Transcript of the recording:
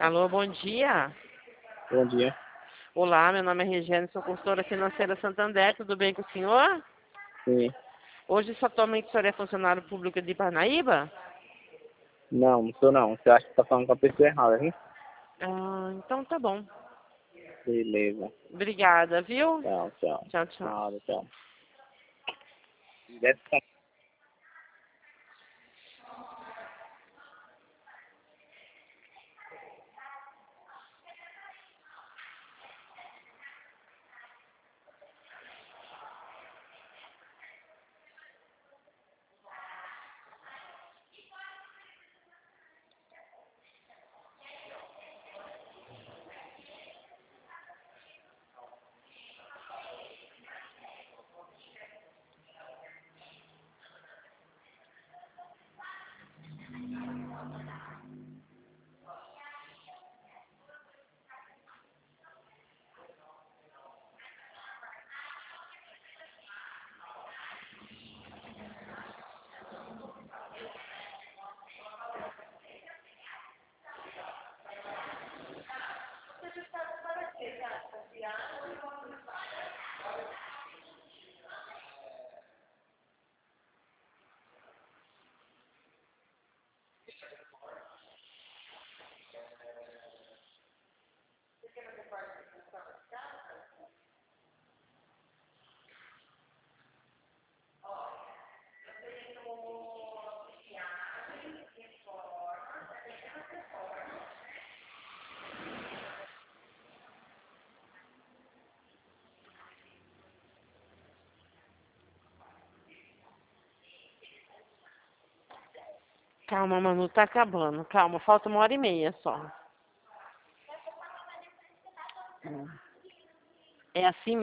Alô, bom dia. Bom dia. Olá, meu nome é Regiane, sou consultora financeira Santander, tudo bem com o senhor? Sim. Hoje, atualmente, o senhor é funcionário público de Parnaíba? Não, não sou não. Você acha que tá falando com a pessoa errada, hein? Ah, então tá bom. Beleza. Obrigada, viu? Tchau, tchau. Tchau, tchau. Nada, tchau. Deve estar Calma, Manu, tá acabando. Calma, falta 1h30 só. É assim mesmo.